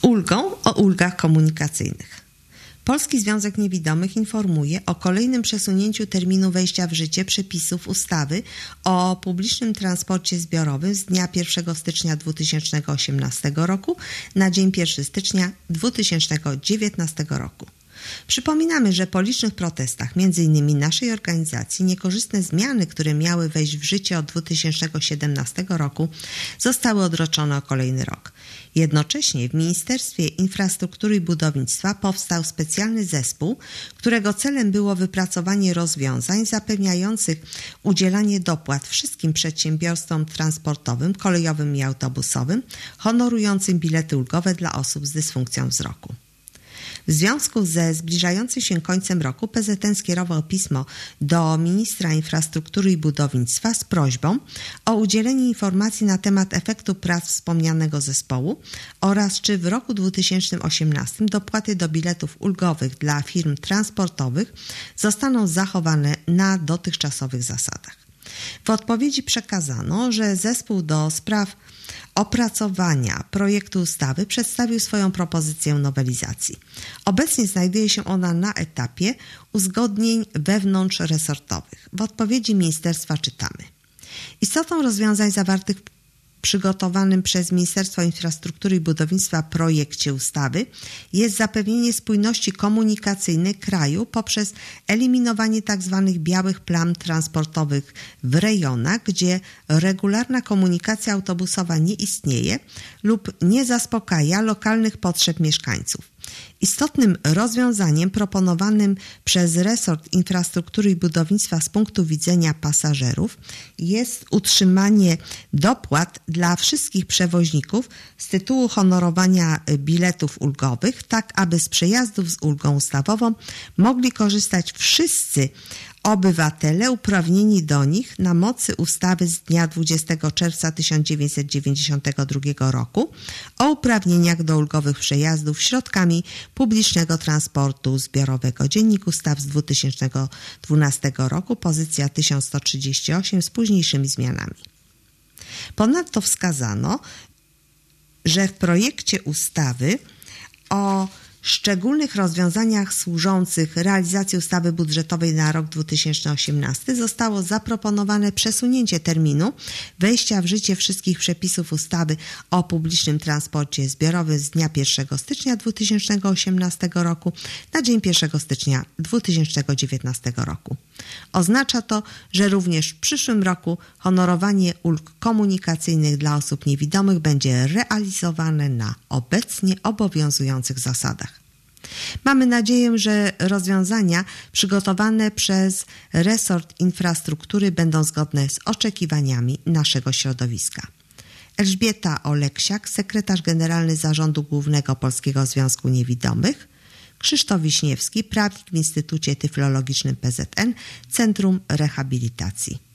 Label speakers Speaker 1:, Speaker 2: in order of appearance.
Speaker 1: o ulgach komunikacyjnych. Polski Związek Niewidomych informuje o kolejnym przesunięciu terminu wejścia w życie przepisów ustawy o publicznym transporcie zbiorowym z dnia 1 stycznia 2018 roku na dzień 1 stycznia 2019 roku. Przypominamy, że po licznych protestach, m.in. naszej organizacji, niekorzystne zmiany, które miały wejść w życie od 2017 roku, zostały odroczone o kolejny rok. Jednocześnie w Ministerstwie Infrastruktury i Budownictwa powstał specjalny zespół, którego celem było wypracowanie rozwiązań zapewniających udzielanie dopłat wszystkim przedsiębiorstwom transportowym, kolejowym i autobusowym, honorującym bilety ulgowe dla osób z dysfunkcją wzroku. W związku ze zbliżającym się końcem roku PZN skierował pismo do ministra infrastruktury i budownictwa z prośbą o udzielenie informacji na temat efektu prac wspomnianego zespołu oraz czy w roku 2018 dopłaty do biletów ulgowych dla firm transportowych zostaną zachowane na dotychczasowych zasadach. W odpowiedzi przekazano, że zespół do spraw opracowania projektu ustawy przedstawił swoją propozycję nowelizacji. Obecnie znajduje się ona na etapie uzgodnień wewnątrzresortowych. W odpowiedzi ministerstwa czytamy: istotą rozwiązań zawartych w przygotowanym przez Ministerstwo Infrastruktury i Budownictwa projekcie ustawy jest zapewnienie spójności komunikacyjnej kraju poprzez eliminowanie tzw. białych plam transportowych w rejonach, gdzie regularna komunikacja autobusowa nie istnieje lub nie zaspokaja lokalnych potrzeb mieszkańców. Istotnym rozwiązaniem proponowanym przez resort infrastruktury i budownictwa z punktu widzenia pasażerów jest utrzymanie dopłat dla wszystkich przewoźników z tytułu honorowania biletów ulgowych, tak aby z przejazdów z ulgą ustawową mogli korzystać wszyscy obywatele uprawnieni do nich na mocy ustawy z dnia 20 czerwca 1992 roku o uprawnieniach do ulgowych przejazdów środkami publicznego transportu zbiorowego. Dziennik Ustaw z 2012 roku, pozycja 1138 z późniejszymi zmianami. Ponadto wskazano, że w projekcie ustawy o szczególnych rozwiązaniach służących realizacji ustawy budżetowej na rok 2018 zostało zaproponowane przesunięcie terminu wejścia w życie wszystkich przepisów ustawy o publicznym transporcie zbiorowym z dnia 1 stycznia 2018 roku na dzień 1 stycznia 2019 roku. Oznacza to, że również w przyszłym roku honorowanie ulg komunikacyjnych dla osób niewidomych będzie realizowane na obecnie obowiązujących zasadach. Mamy nadzieję, że rozwiązania przygotowane przez resort infrastruktury będą zgodne z oczekiwaniami naszego środowiska. Elżbieta Oleksiak, sekretarz generalny Zarządu Głównego Polskiego Związku Niewidomych, Krzysztof Wiśniewski, prawnik w Instytucie Tyflologicznym PZN, Centrum Rehabilitacji.